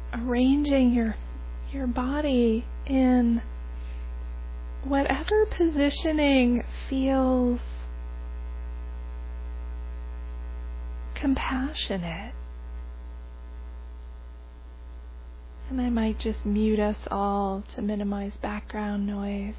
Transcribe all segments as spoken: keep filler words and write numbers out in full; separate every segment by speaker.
Speaker 1: arranging your your body in whatever positioning feels compassionate. And I might just mute us all to minimize background noise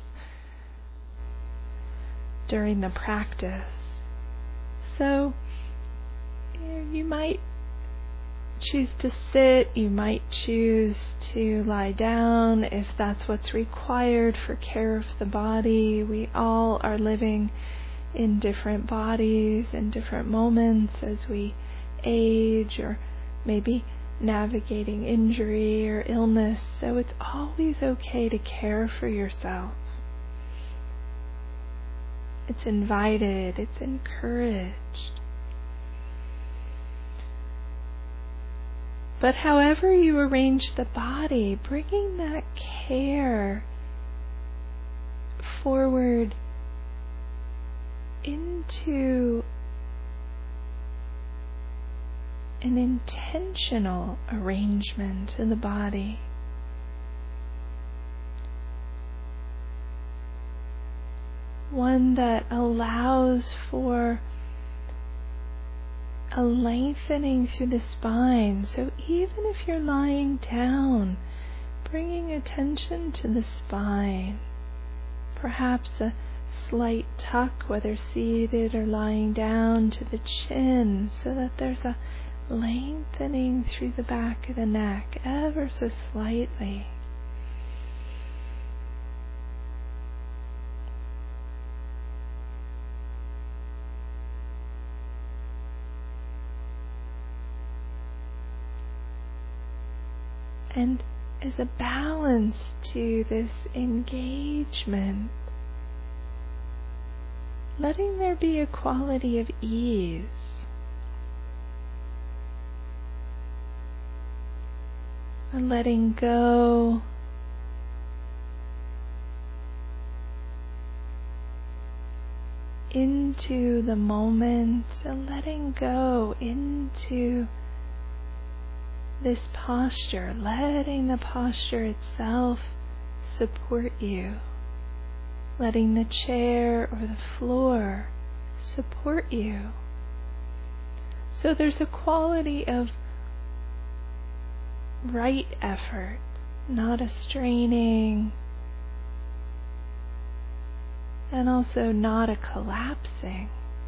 Speaker 1: during the practice. So you might choose to sit, you might choose to lie down if that's what's required for care of the body. We all are living in different bodies in different moments as we age, or maybe navigating injury or illness. So it's always okay to care for yourself. It's invited, it's encouraged. But however you arrange the body, bringing that care forward into an intentional arrangement of the body. One that allows for a lengthening through the spine. So even if you're lying down, bringing attention to the spine, perhaps a slight tuck, whether seated or lying down, to the chin, so that there's a lengthening through the back of the neck ever so slightly. And as a balance to this engagement, letting there be a quality of ease. And letting go into the moment, and letting go into this posture, letting the posture itself support you, letting the chair or the floor support you. So there's a quality of right effort, not a straining, and also not a collapsing.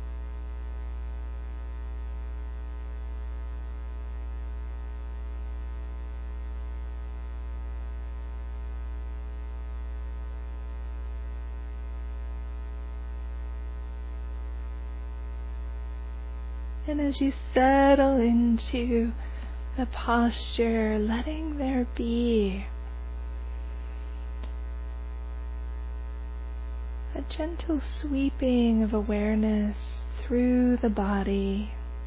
Speaker 1: And as you settle into the posture, letting there be a gentle sweeping of awareness through the body.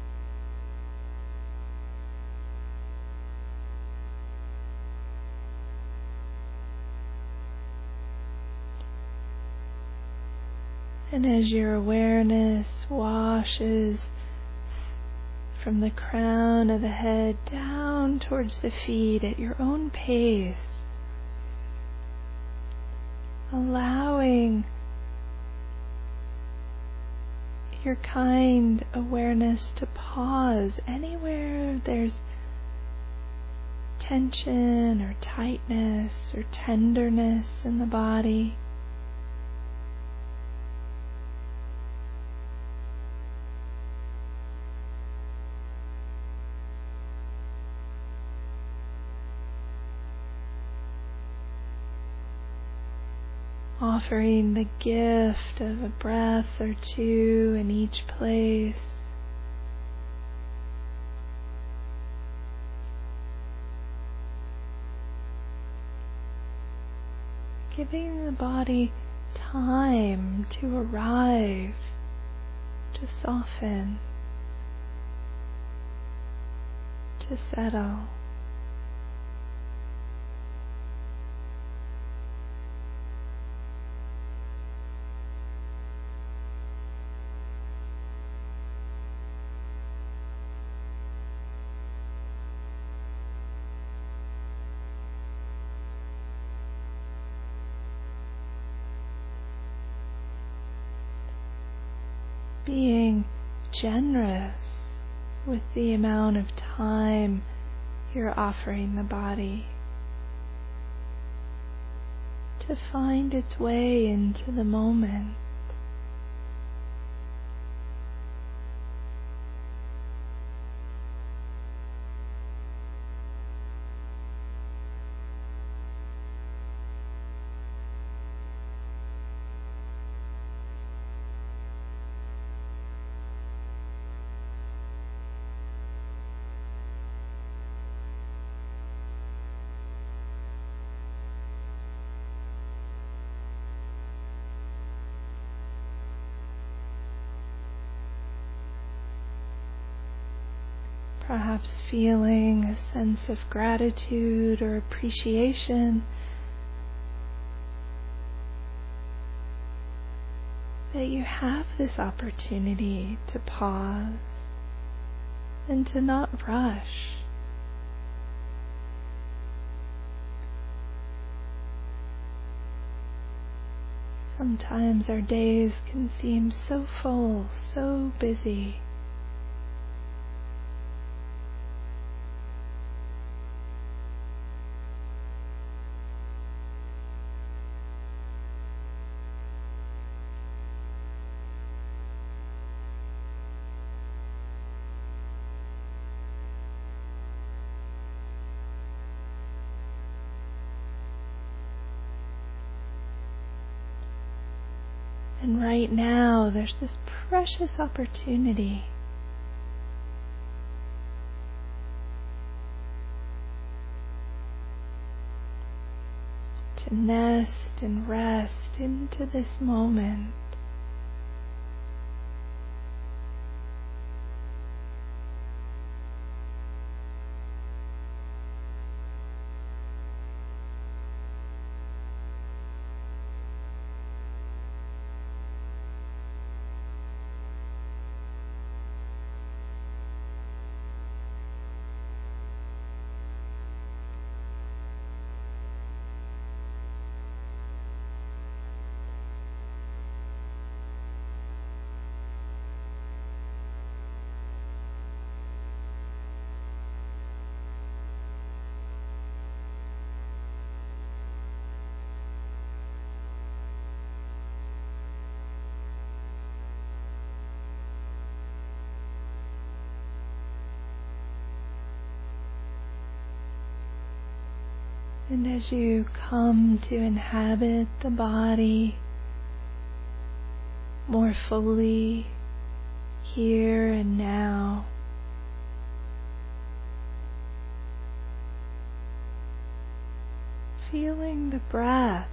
Speaker 1: And as your awareness washes from the crown of the head down towards the feet at your own pace, allowing your kind awareness to pause anywhere there's tension or tightness or tenderness in the body. Offering the gift of a breath or two in each place. Giving the body time to arrive, to soften, to settle. being generous with the amount of time you're offering the body to find its way into the moment. Perhaps feeling a sense of gratitude or appreciation that you have this opportunity to pause and to not rush. Sometimes our days can seem so full, so busy. And right now, there's this precious opportunity to nest and rest into this moment. And as you come to inhabit the body more fully here and now, feeling the breath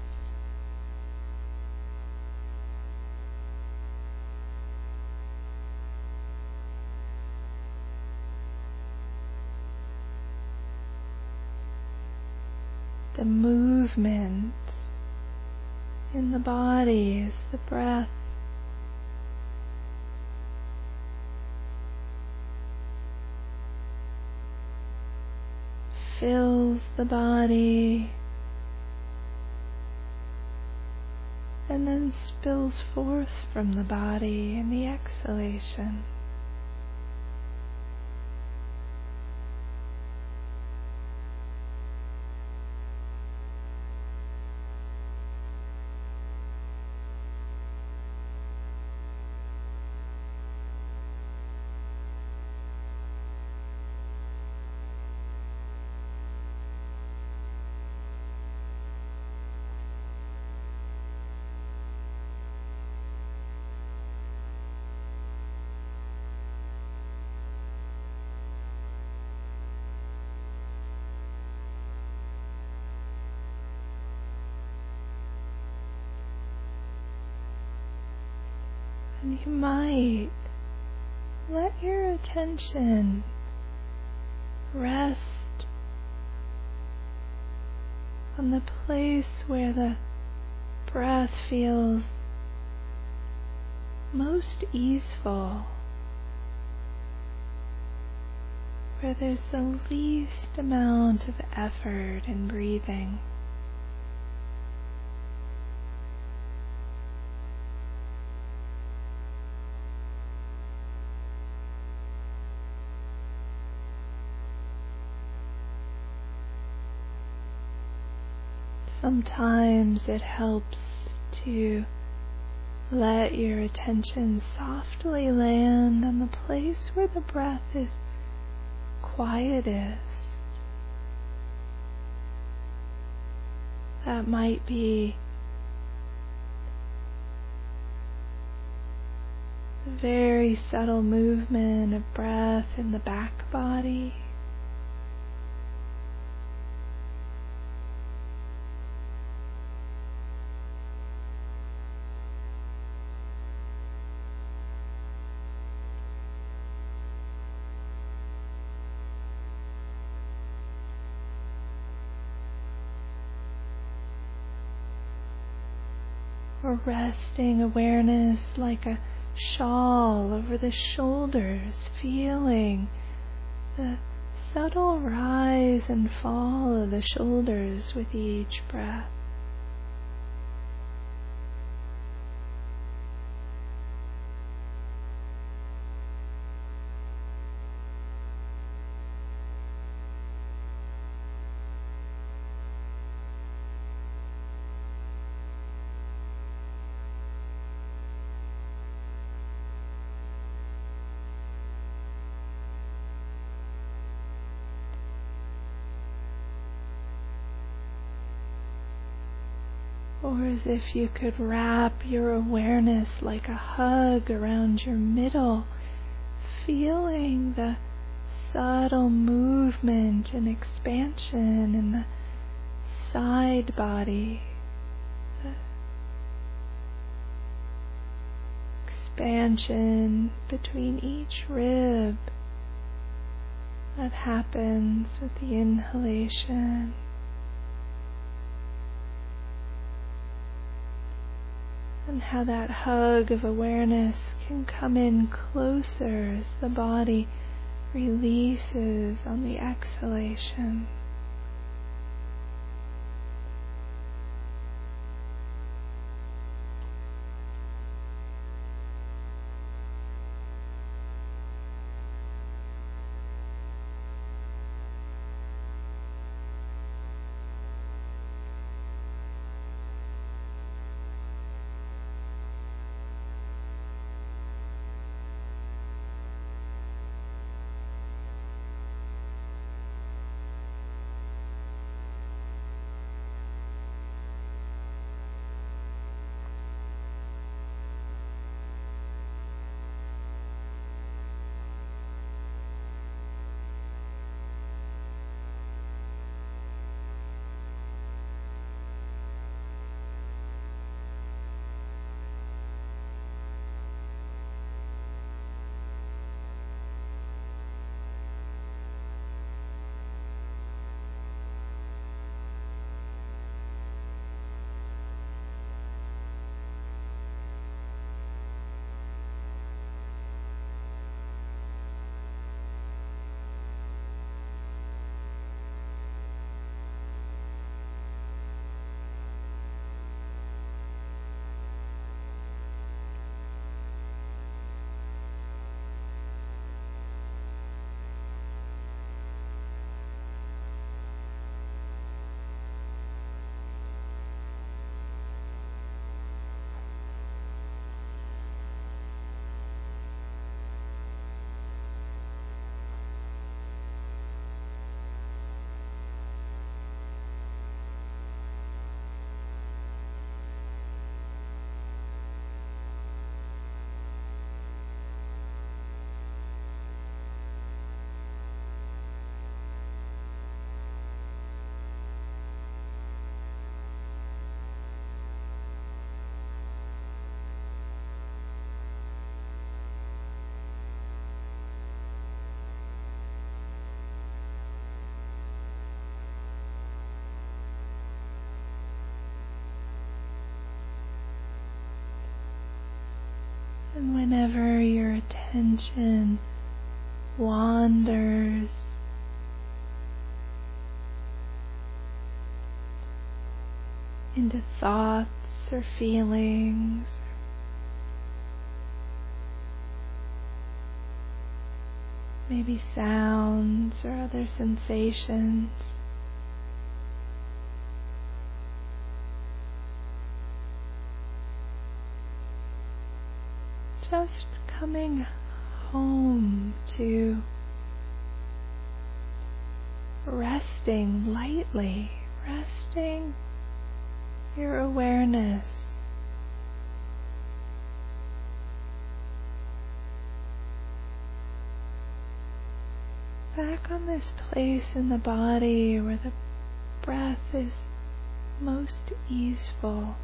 Speaker 1: the movement in the body as the breath fills the body and then spills forth from the body in the exhalation. And you might let your attention rest on the place where the breath feels most easeful, where there's the least amount of effort in breathing. Sometimes it helps to let your attention softly land on the place where the breath is quietest. That might be the very subtle movement of breath in the back body. Or resting awareness like a shawl over the shoulders, feeling the subtle rise and fall of the shoulders with each breath. Or as if you could wrap your awareness like a hug around your middle, feeling the subtle movement and expansion in the side body, the expansion between each rib that happens with the inhalation. And how that hug of awareness can come in closer as the body releases on the exhalation. And whenever your attention wanders, into thoughts or feelings, maybe sounds or other sensations, just coming home to resting lightly, resting your awareness back on this place in the body where the breath is most easeful.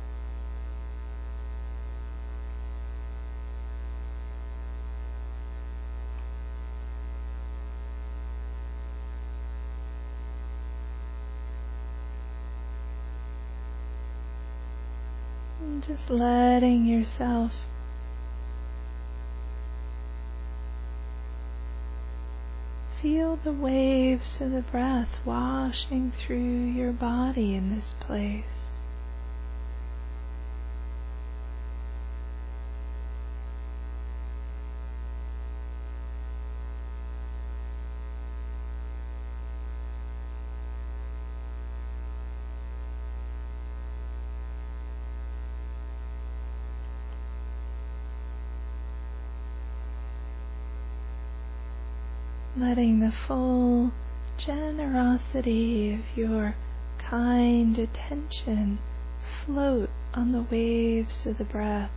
Speaker 1: And just letting yourself feel the waves of the breath washing through your body in this place. Letting the full generosity of your kind attention float on the waves of the breath.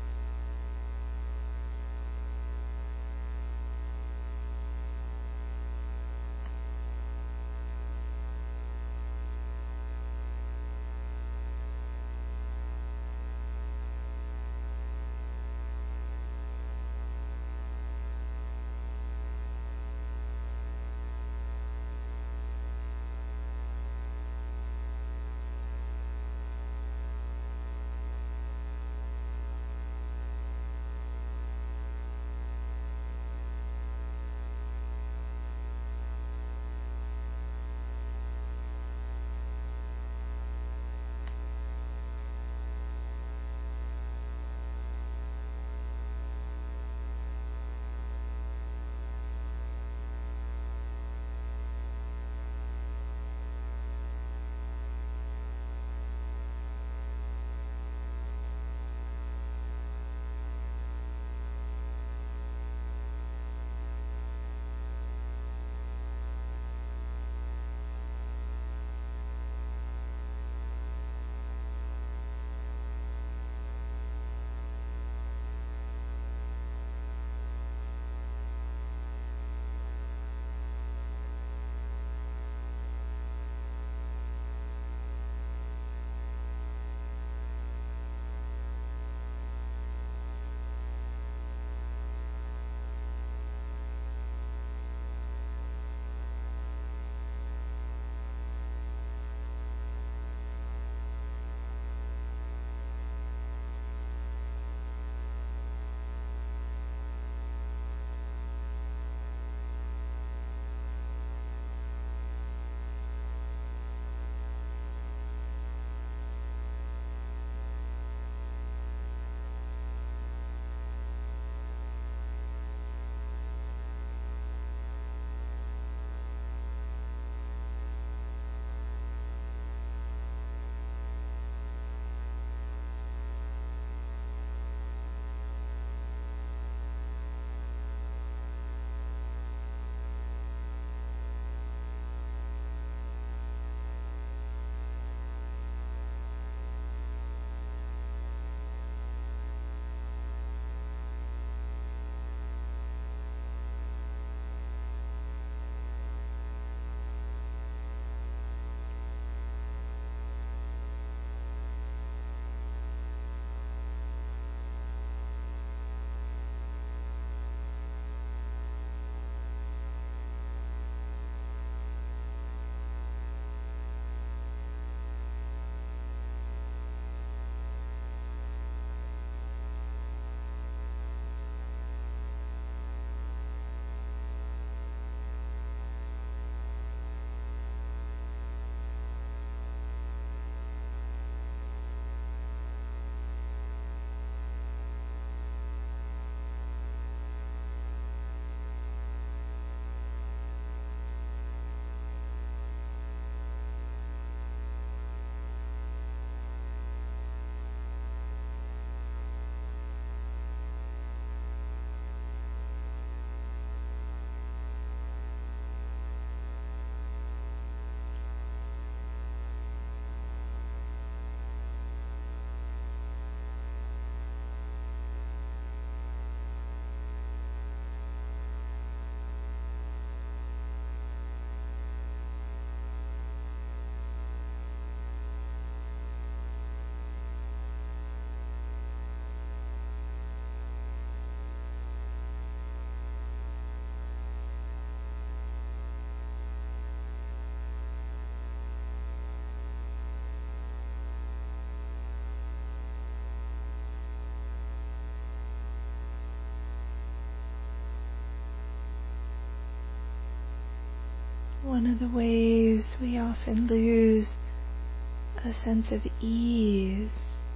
Speaker 1: one of the ways we often lose a sense of ease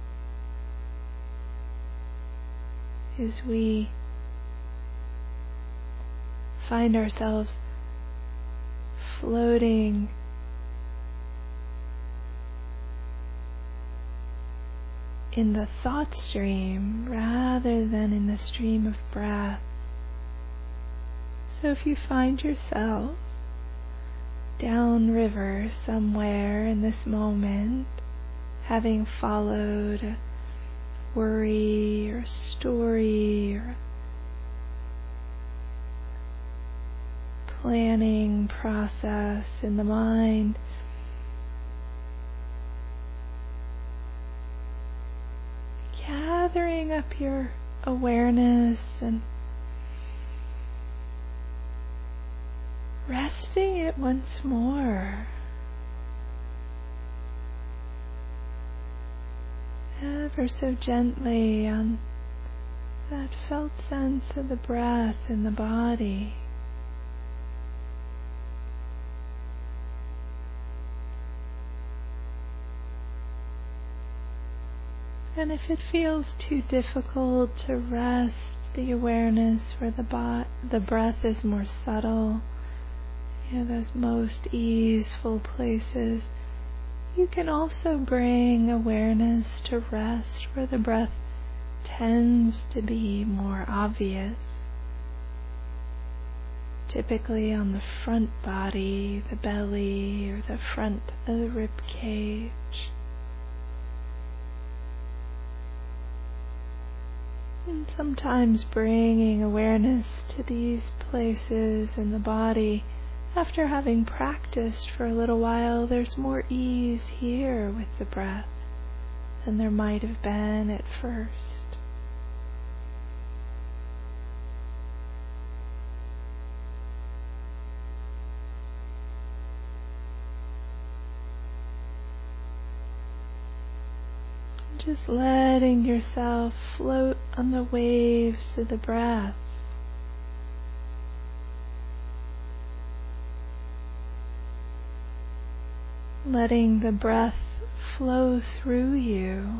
Speaker 1: is we find ourselves floating in the thought stream rather than in the stream of breath. So if you find yourself downriver somewhere in this moment, having followed a worry or story or planning process in the mind, gathering up your awareness and resting it once more, ever so gently on that felt sense of the breath in the body. And if it feels too difficult to rest the awareness where the bo- the breath is more subtle, you know, those most easeful places, you can also bring awareness to rest where the breath tends to be more obvious, typically on the front body, the belly, or the front of the rib cage. And sometimes bringing awareness to these places in the body, after having practiced for a little while, there's more ease here with the breath than there might have been at first. Just letting yourself float on the waves of the breath. Letting the breath flow through you.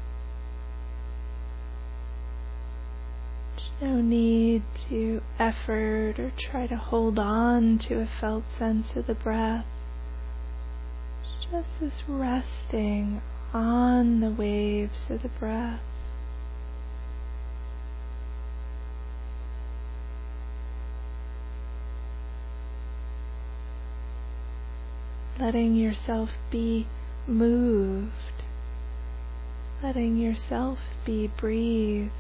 Speaker 1: There's no need to effort or try to hold on to a felt sense of the breath. It's just this resting on the waves of the breath. Letting yourself be moved, letting yourself be breathed.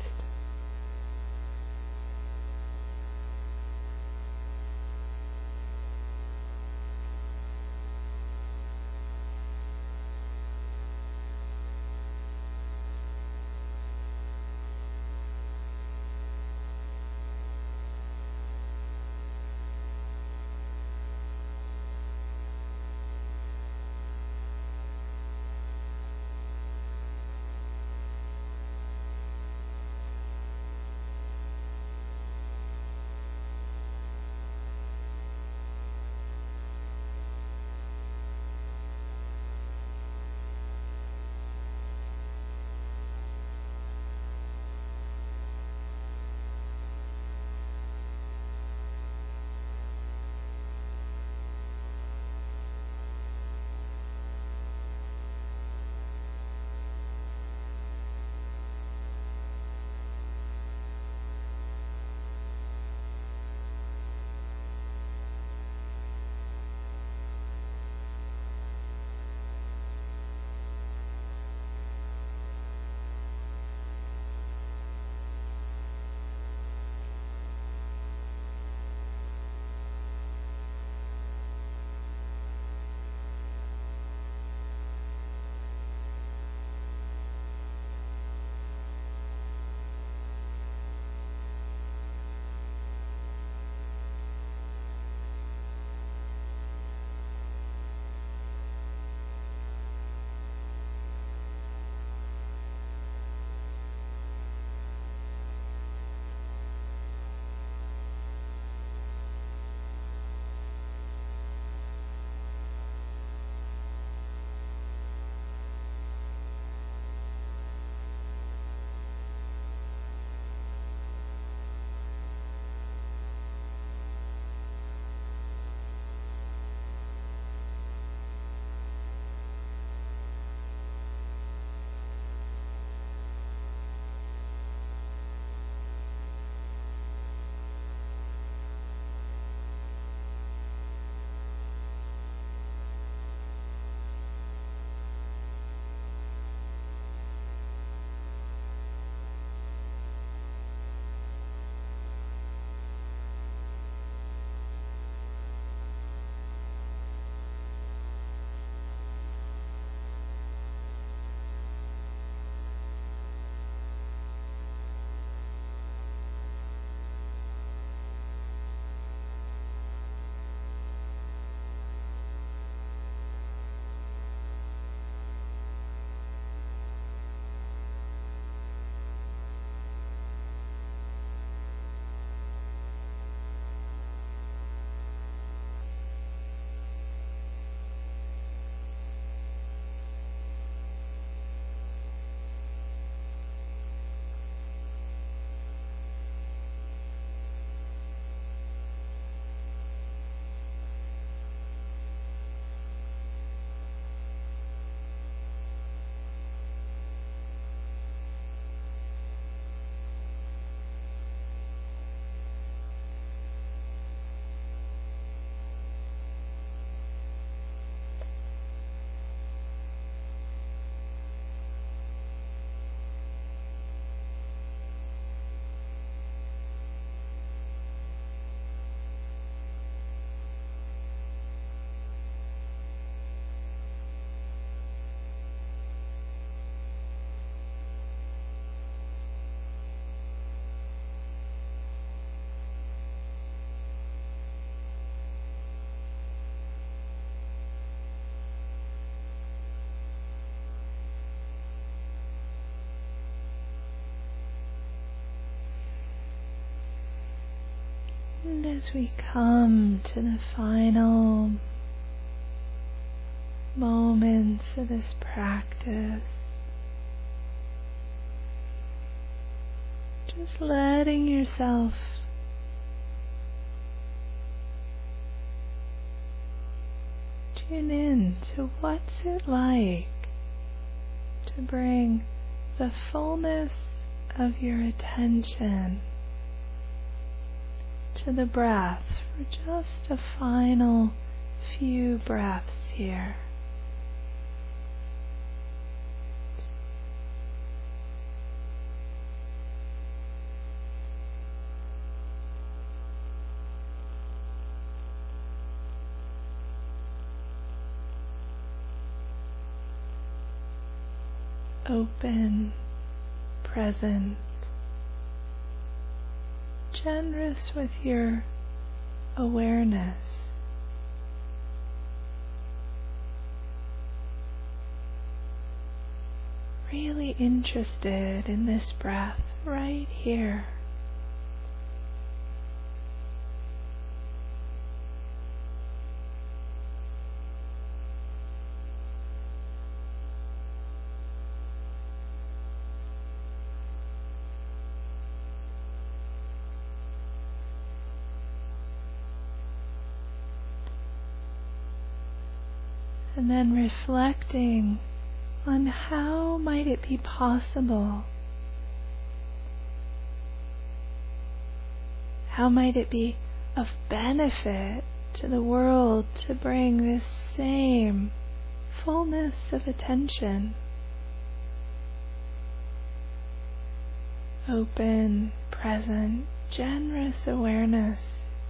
Speaker 1: And as we come to the final moments of this practice, just letting yourself tune in to what's it like to bring the fullness of your attention to the breath for just a final few breaths here. Open, present, generous with your awareness. Really interested in this breath right here. And then reflecting on how might it be possible, how might it be of benefit to the world to bring this same fullness of attention, open, present, generous awareness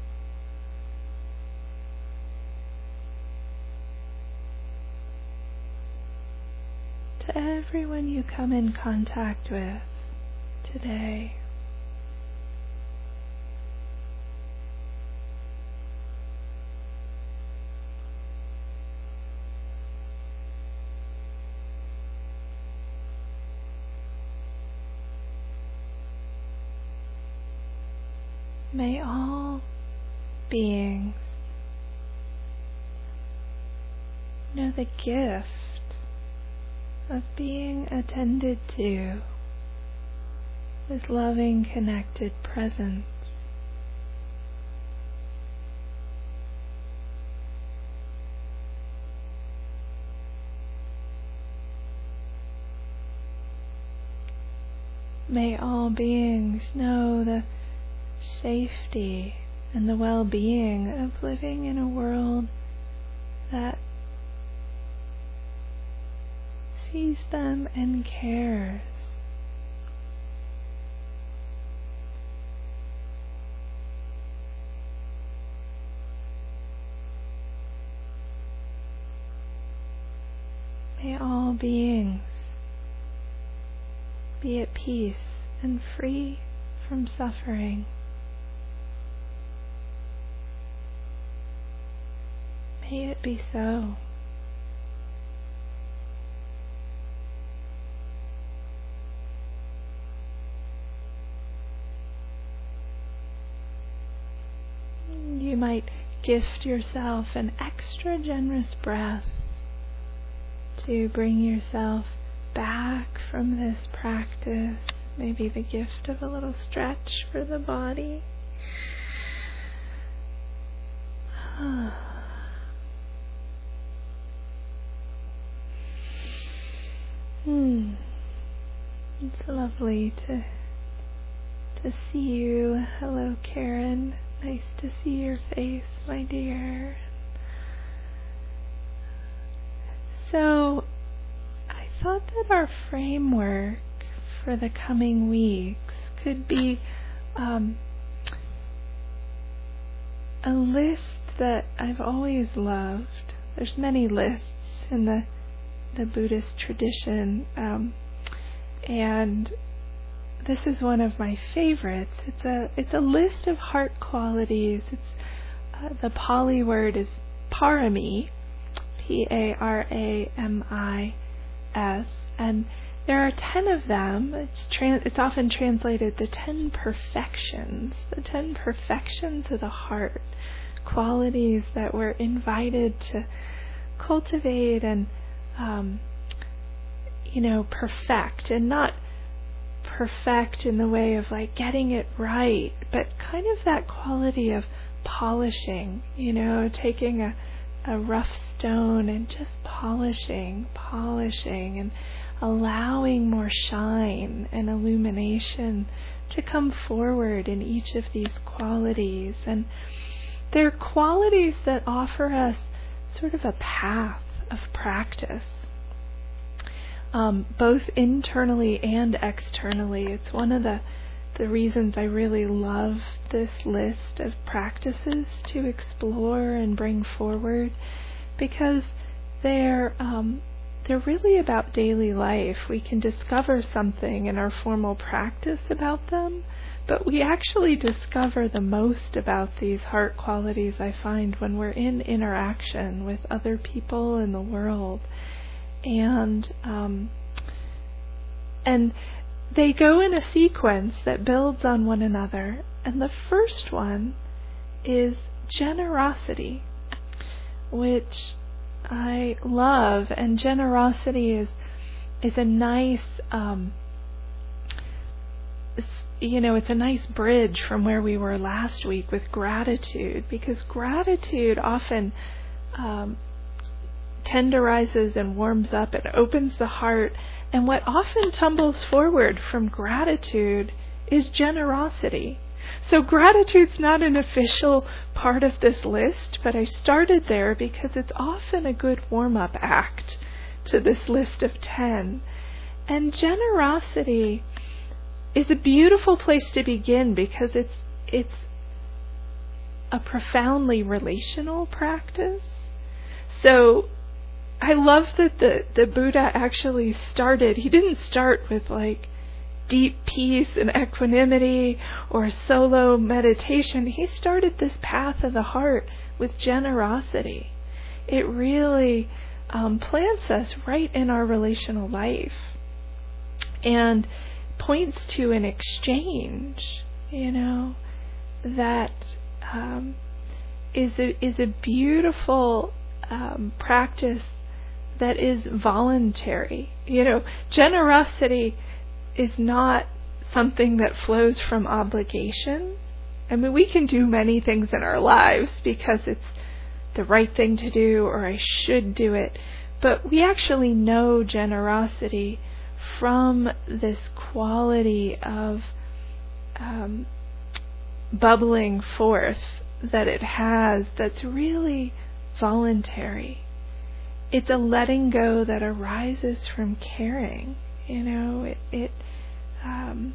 Speaker 1: to everyone you come in contact with today. May all beings know the gift of being attended to with loving, connected presence. May all beings know the safety and the well-being of living in a world that sees them and cares. May all beings be at peace and free from suffering. May it be so. You might gift yourself an extra generous breath to bring yourself back from this practice. Maybe the gift of a little stretch for the body. hmm. It's lovely to to see you. Hello, Karen. Nice to see your face, my dear. So, I thought that our framework for the coming weeks could be um, a list that I've always loved. There's many lists in the the Buddhist tradition, um, and this is one of my favorites. It's a it's a list of heart qualities. It's uh, the Pali word is parami, P A R A M I S, and there are ten of them. It's, trans- it's often translated the ten perfections, the ten perfections of the heart, qualities that we're invited to cultivate and, um, you know, perfect, and not perfect in the way of like getting it right, but kind of that quality of polishing, you know, taking a, a rough stone and just polishing, polishing and allowing more shine and illumination to come forward in each of these qualities. And they're qualities that offer us sort of a path of practice, um, both internally and externally. It's one of the the reasons I really love this list of practices to explore and bring forward, because they're um, they're really about daily life. We can discover something in our formal practice about them, but we actually discover the most about these heart qualities, I find, when we're in interaction with other people in the world. And um, and they go in a sequence that builds on one another. And the first one is generosity, which I love. And generosity is is a nice, um, you know, it's a nice bridge from where we were last week with gratitude, because gratitude often um, tenderizes and warms up and opens the heart. And what often tumbles forward from gratitude is generosity. So gratitude's not an official part of this list, but I started there because it's often a good warm-up act to this list of ten. And generosity is a beautiful place to begin, because it's it's a profoundly relational practice. So I love that the, the Buddha actually started, he didn't start with like deep peace and equanimity or solo meditation. He started this path of the heart with generosity. It really um, plants us right in our relational life and points to an exchange, you know, that um, is a, is a beautiful um, practice that is voluntary. You know, generosity is not something that flows from obligation. I mean, we can do many things in our lives because it's the right thing to do, or I should do it. But we actually know generosity from this quality of um, bubbling forth that it has, that's really voluntary. It's a letting go that arises from caring, you know, it, it um,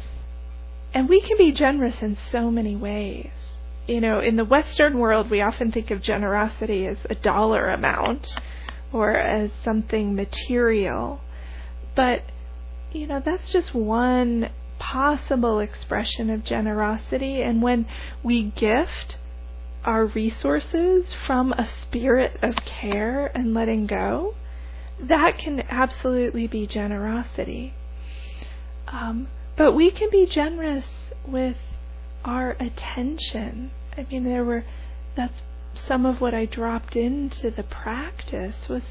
Speaker 1: and we can be generous in so many ways. You know, in the Western world, we often think of generosity as a dollar amount or as something material. But, you know, that's just one possible expression of generosity. And when we gift our resources from a spirit of care and letting go, that can absolutely be generosity. Um, but we can be generous with our attention. I mean, there were, that's some of what I dropped into the practice, was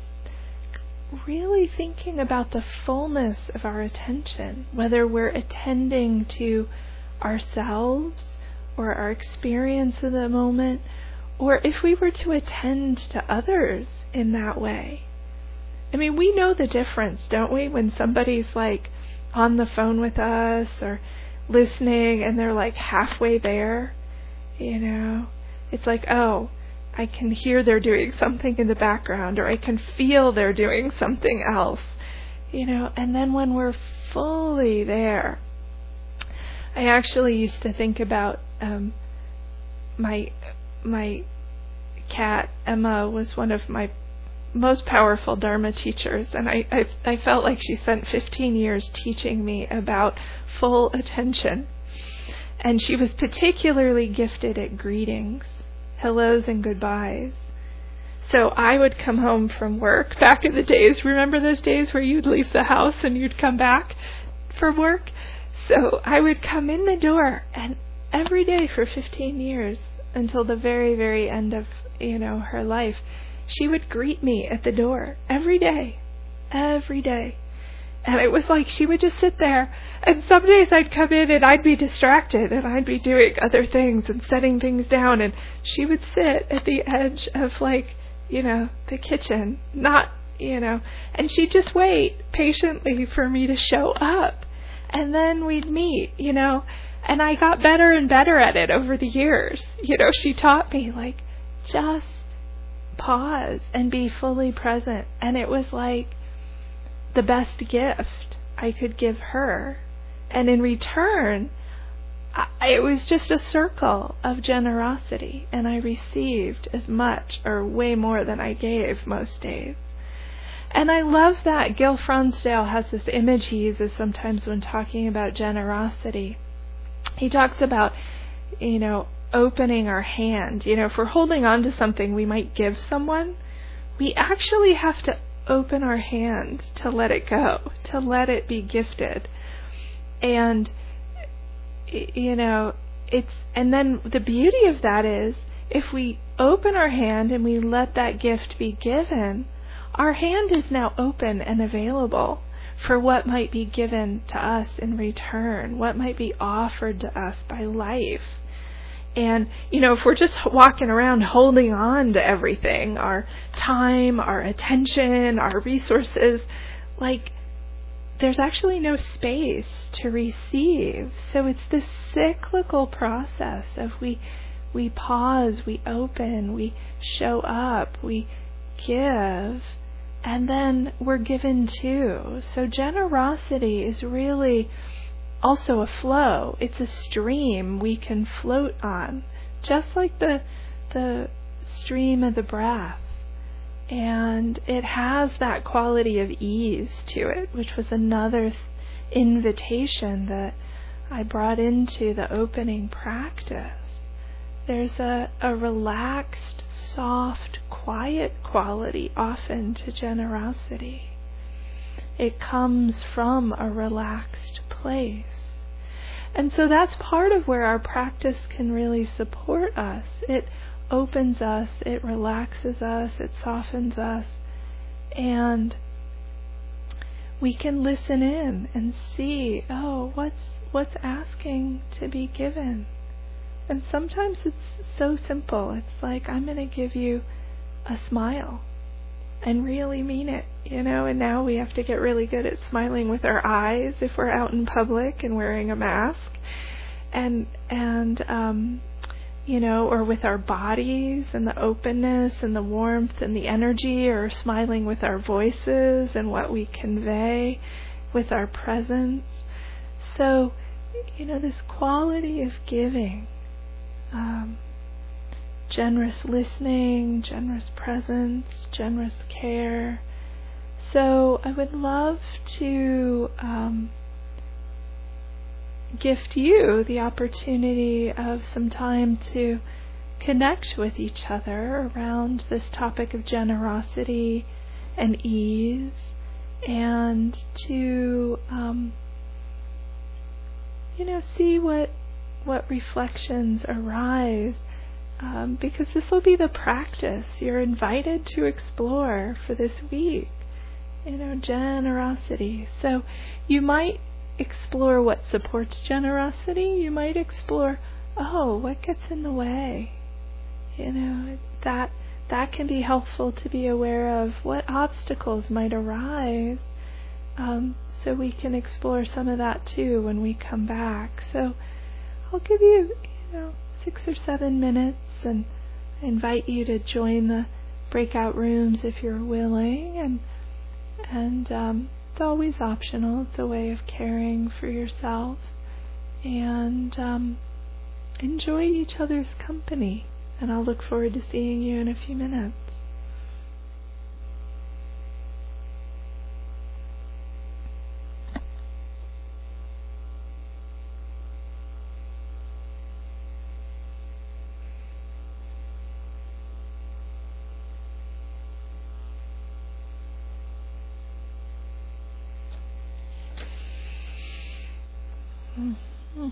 Speaker 1: really thinking about the fullness of our attention, whether we're attending to ourselves or our experience of the moment, or if we were to attend to others in that way. I mean, we know the difference, don't we, when somebody's like on the phone with us or listening and they're like halfway there, you know. It's like, oh, I can hear they're doing something in the background, or I can feel they're doing something else, you know. And then when we're fully there, I actually used to think about um, my my cat Emma was one of my most powerful Dharma teachers, and I, I I felt like she spent fifteen years teaching me about full attention. And she was particularly gifted at greetings, hellos and goodbyes. So I would come home from work back in the days. Remember those days where you'd leave the house and you'd come back from work? So I would come in the door, and every day for fifteen years, until the very, very end of, you know, her life, she would greet me at the door every day, every day. And it was like she would just sit there, and some days I'd come in and I'd be distracted, and I'd be doing other things and setting things down, and she would sit at the edge of, like, you know, the kitchen, not, you know, and she'd just wait patiently for me to show up, and then we'd meet, you know, and I got better and better at it over the years. You know, she taught me, like, just pause and be fully present, and it was like the best gift I could give her. And in return, I, it was just a circle of generosity, and I received as much or way more than I gave most days. And I love that Gil Fronsdale has this image he uses sometimes when talking about generosity. He talks about, you know, opening our hand. You know, if we're holding on to something we might give someone, we actually have to open our hand to let it go, to let it be gifted. And, you know, it's, and then the beauty of that is, if we open our hand and we let that gift be given, our hand is now open and available for what might be given to us in return, what might be offered to us by life. And, you know, if we're just walking around holding on to everything, our time, our attention, our resources, like, there's actually no space to receive. So it's this cyclical process of we we pause, we open, we show up, we give, and then we're given too. So generosity is really also a flow. It's a stream we can float on, just like the the stream of the breath. And it has that quality of ease to it, which was another th- invitation that I brought into the opening practice. There's a, a relaxed, soft, quiet quality often to generosity. It comes from a relaxed place. And so that's part of where our practice can really support us. It opens us, it relaxes us, it softens us, and we can listen in and see, oh, what's what's asking to be given. And sometimes it's so simple. It's like, I'm going to give you a smile and really mean it, you know, and now we have to get really good at smiling with our eyes if we're out in public and wearing a mask, and and um you know, or with our bodies and the openness and the warmth and the energy, or smiling with our voices and what we convey with our presence. So, you know, this quality of giving, um, generous listening, generous presence, generous care. So I would love to um, gift you the opportunity of some time to connect with each other around this topic of generosity and ease, and to um, you know, see what what reflections arise, um, because this will be the practice you're invited to explore for this week. You know, generosity. So you might explore what supports generosity. You might explore, oh, what gets in the way? You know, that that can be helpful to be aware of. What obstacles might arise, um, so we can explore some of that too when we come back. So I'll give you, you know, six or seven minutes, and I invite you to join the breakout rooms if you're willing, and and um, it's always optional. It's a way of caring for yourself, and um, enjoy each other's company. And I'll look forward to seeing you in a few minutes. Mm-hmm.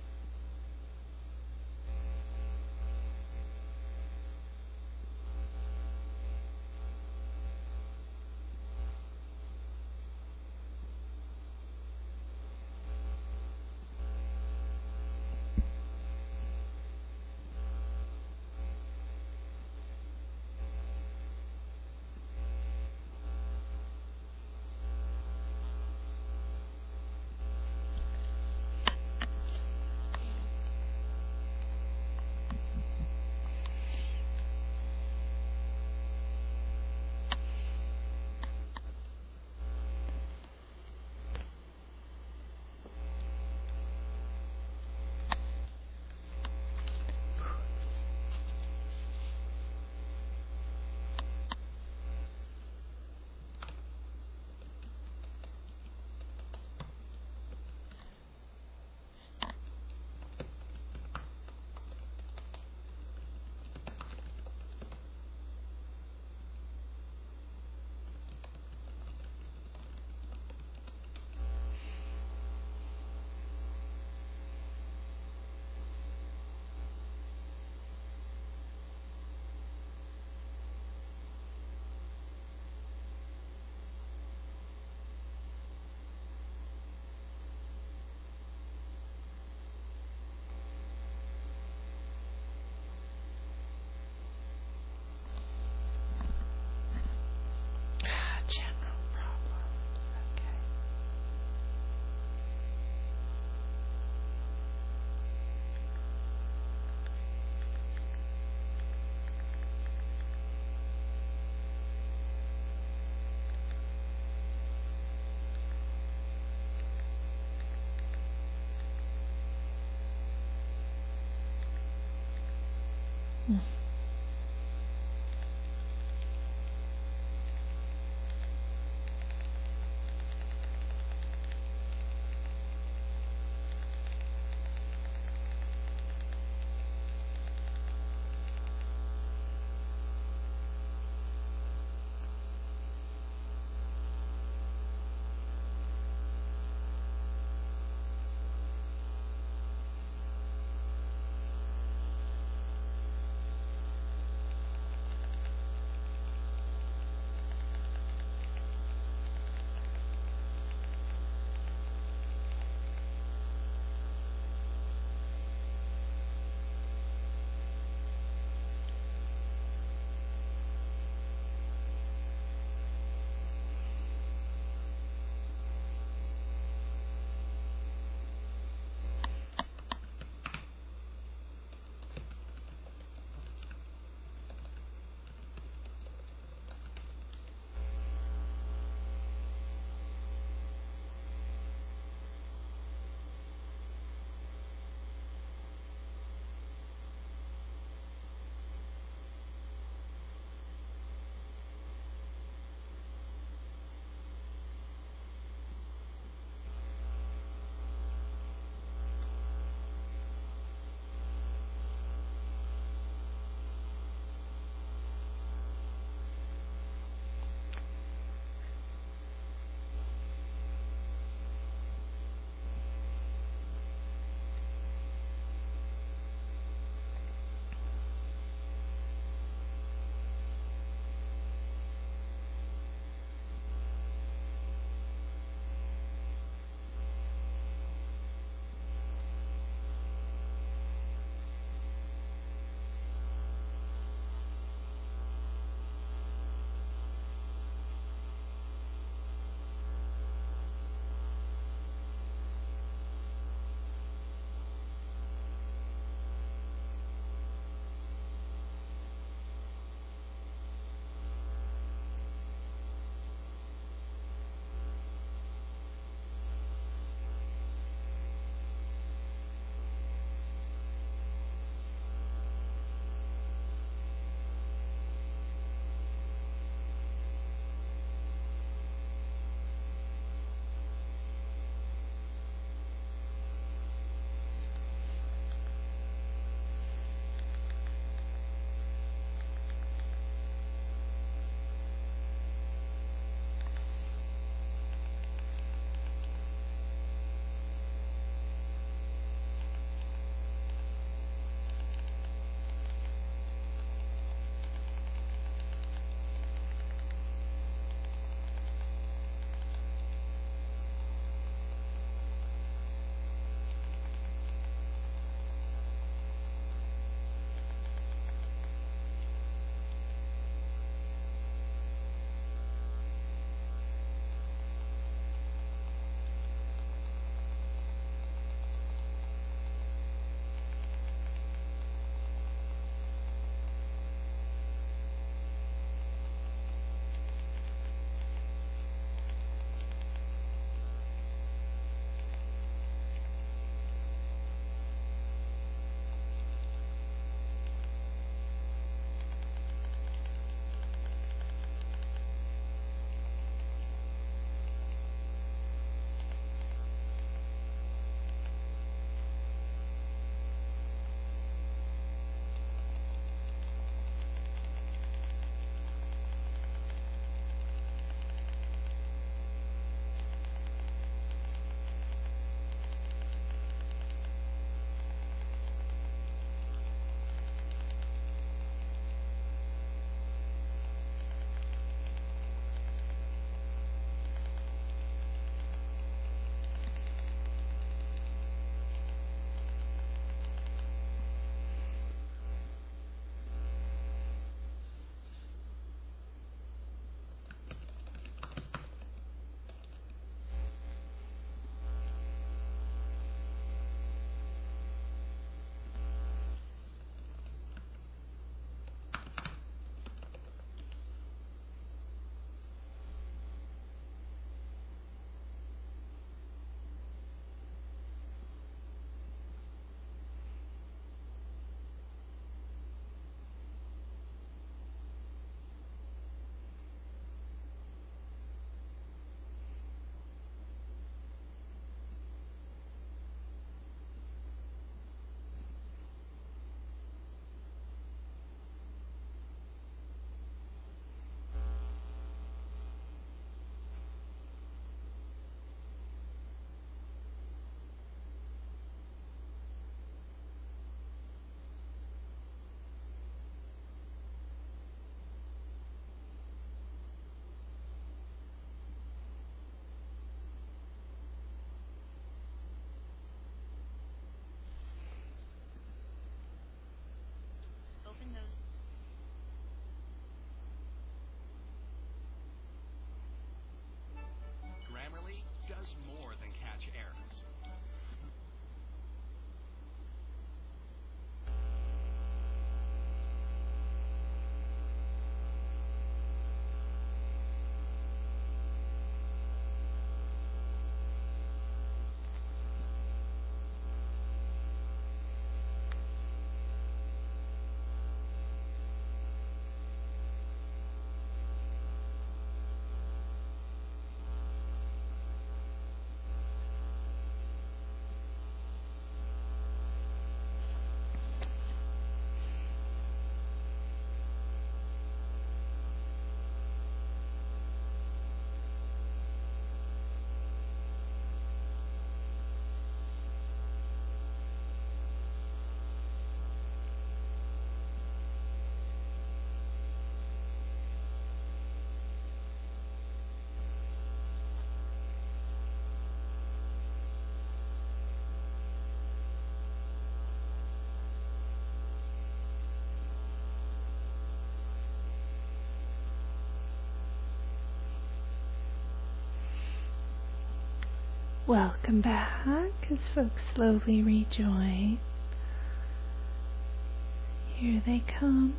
Speaker 1: General problems. Okay. Mm. Welcome back as folks slowly rejoin. Here they come.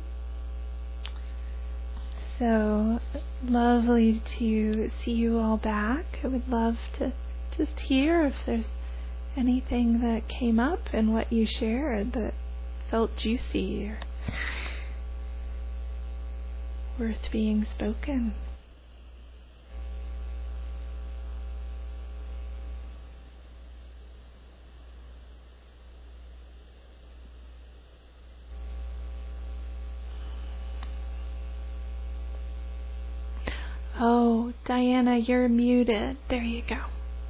Speaker 1: So lovely to see you all back. I would love to just hear if there's anything that came up in what you shared that felt juicy or worth being spoken. Oh, Diana, you're muted. There you go.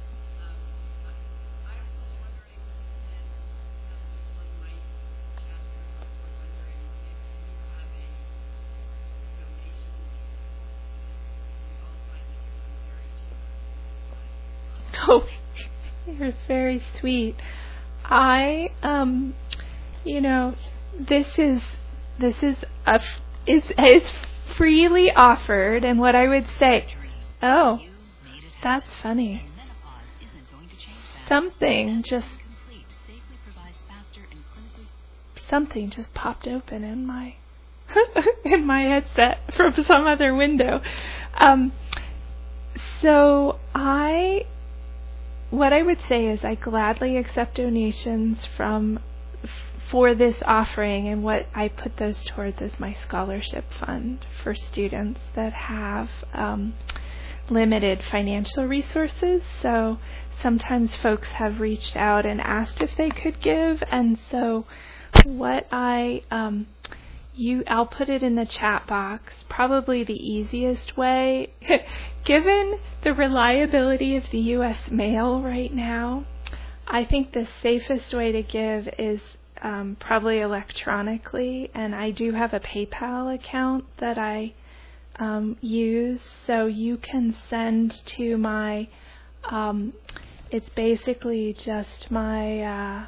Speaker 1: Oh, you're very sweet. I, um, you know, this is this is a is is freely offered, and what I would say, oh, that's funny. Something just something just popped open in my in my headset from some other window. Um, so I. What I would say is I gladly accept donations from f- for this offering, and what I put those towards is my scholarship fund for students that have um, limited financial resources. So sometimes folks have reached out and asked if they could give, and so what I um, you I'll put it in the chat box. Probably the easiest way, given the reliability of the U S mail right now, I think the safest way to give is um, probably electronically, and I do have a PayPal account that I um, use, so you can send to my, um, it's basically just my uh,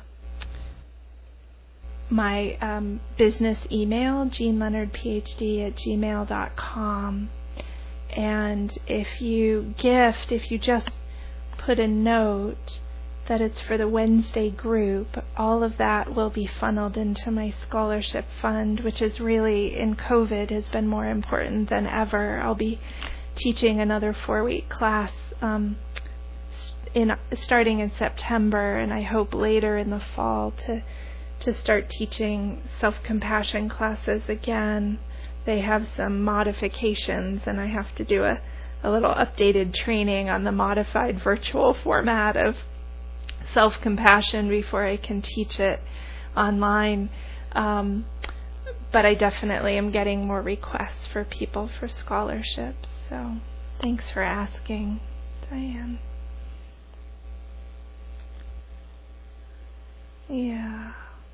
Speaker 1: my um, business email, Jean Leonard P H D at gmail dot com. And if you gift, if you just put a note that it's for the Wednesday group, all of that will be funneled into my scholarship fund, which is really, in COVID, has been more important than ever. I'll be teaching another four-week class um, in starting in September, and I hope later in the fall to to start teaching self-compassion classes again. They have some modifications, and I have to do a, a little updated training on the modified virtual format of self-compassion before I can teach it online. Um, but I definitely am getting more requests for people for scholarships. So thanks for asking, Diane. Yeah.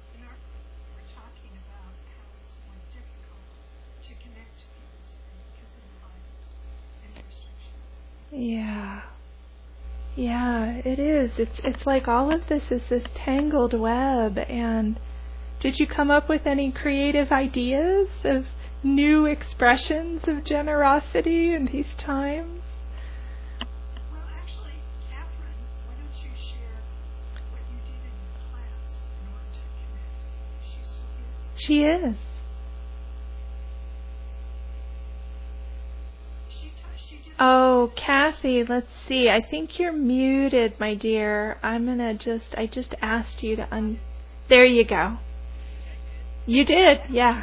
Speaker 1: Yeah. Yeah, it is. It's it's like all of this is this tangled web. And did you come up with any creative ideas of new expressions of generosity in these times?
Speaker 2: Well, actually, Catherine, why don't you share what you did in your class in order to connect? She's still here?
Speaker 1: She is. Oh, Kathy, let's see. I think you're muted, my dear. I'm going to just, I just asked you to un... There you go. You did, yeah.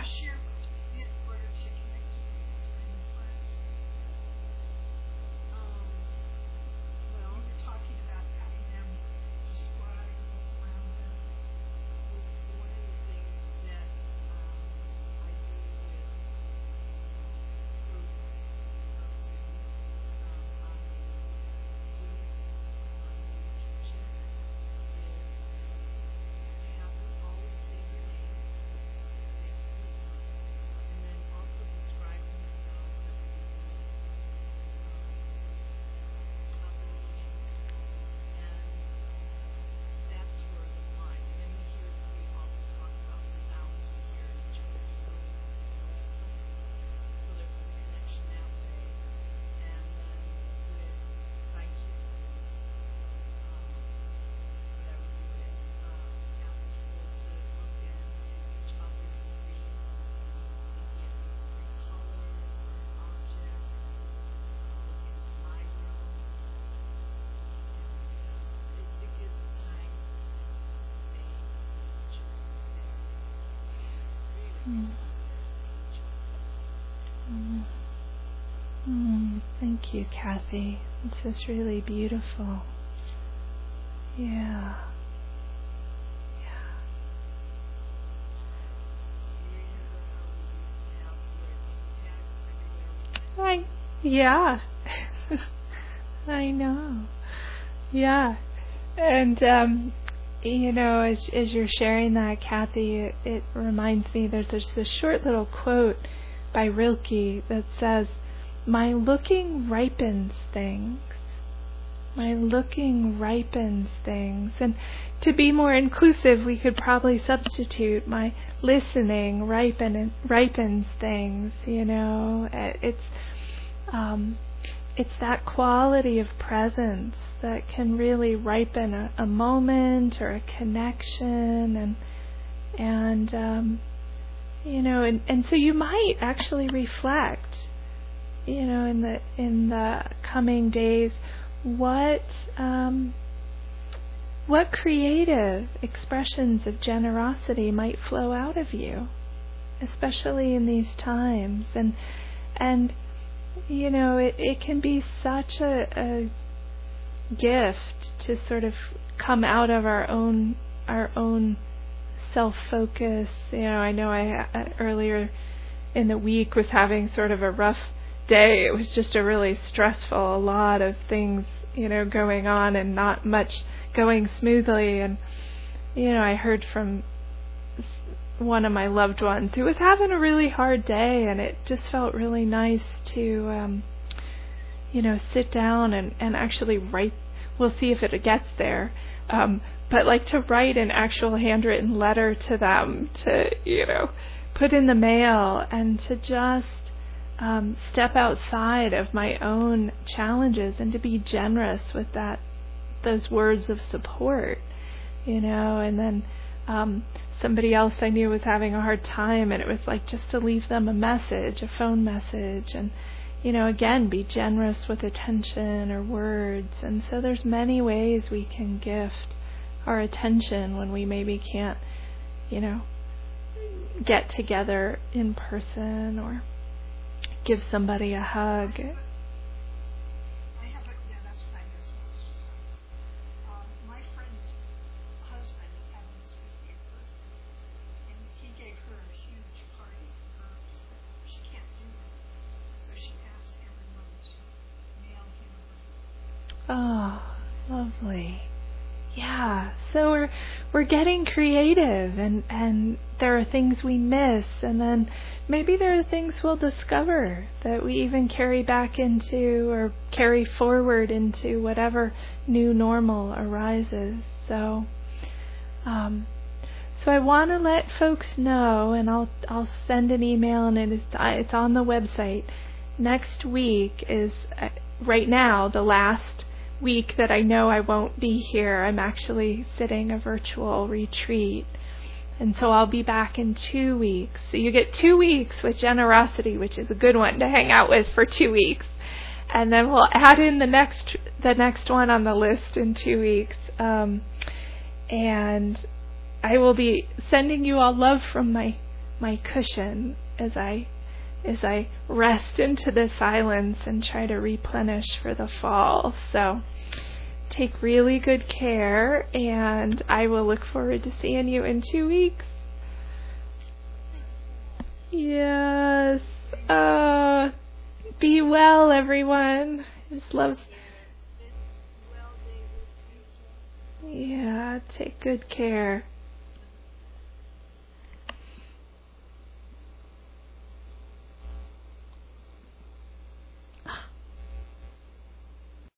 Speaker 1: Mm. Mm. Mm. Thank you, Kathy. This is really beautiful. Yeah. Yeah. I, yeah. I know. Yeah. And, um, you know, as, as you're sharing that, Kathy, it, it reminds me there's this, this short little quote by Rilke that says, "My looking ripens things. My looking ripens things." And to be more inclusive, we could probably substitute "my listening ripen, ripens things." You know, it's um, it's that quality of presence that can really ripen a, a moment or a connection, and and um, you know, and, and so you might actually reflect, you know, in the in the coming days, what um, what creative expressions of generosity might flow out of you, especially in these times, and and you know, it, it can be such a, a gift to sort of come out of our own our own self-focus. You know, I know I uh, earlier in the week was having sort of a rough day. It was just a really stressful, a lot of things, you know, going on and not much going smoothly. And, you know, I heard from one of my loved ones who was having a really hard day, and it just felt really nice to, um, you know, sit down and, and actually write. We'll see if it gets there. Um, but like to write an actual handwritten letter to them, to, you know, put in the mail, and to just um, step outside of my own challenges and to be generous with that, those words of support, you know. And then um, somebody else I knew was having a hard time, and it was like just to leave them a message, a phone message, and, you know, again, be generous with attention or words. And so there's many ways we can gift our attention when we maybe can't, you know, get together in person or give somebody a hug.
Speaker 2: I have a, yeah, that's what I miss most. Is, um, my friend's husband is having his fiftieth birthday, and he gave her a huge party for hers, but she can't do it, so she asked everyone to mail him a letter.
Speaker 1: Oh, lovely. Yeah, so we're we're getting creative, and, and there are things we miss, and then maybe there are things we'll discover that we even carry back into or carry forward into whatever new normal arises. So um, so I want to let folks know, and I'll I'll send an email, and it is it's on the website. Next week is uh, right now the last week that I know I won't be here. I'm actually sitting a virtual retreat, and so I'll be back in two weeks. So you get two weeks with generosity, which is a good one to hang out with for two weeks, and then we'll add in the next the next one on the list in two weeks. Um, and I will be sending you all love from my my cushion as I as I rest into the silence and try to replenish for the fall. So take really good care, and I will look forward to seeing you in two weeks. Yes. Uh, be well, everyone. Just love. Yeah, take good care.